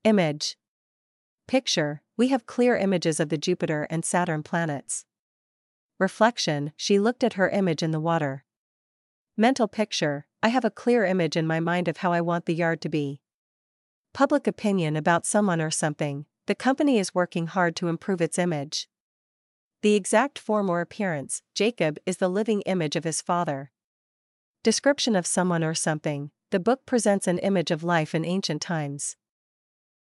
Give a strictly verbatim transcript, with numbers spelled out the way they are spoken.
Image. Picture, we have clear images of the Jupiter and Saturn planets. Reflection, she looked at her image in the water. Mental picture, I have a clear image in my mind of how I want the yard to be. Public opinion about someone or something, the company is working hard to improve its image. The exact form or appearance, Jacob is the living image of his father. Description of someone or something, the book presents an image of life in ancient times.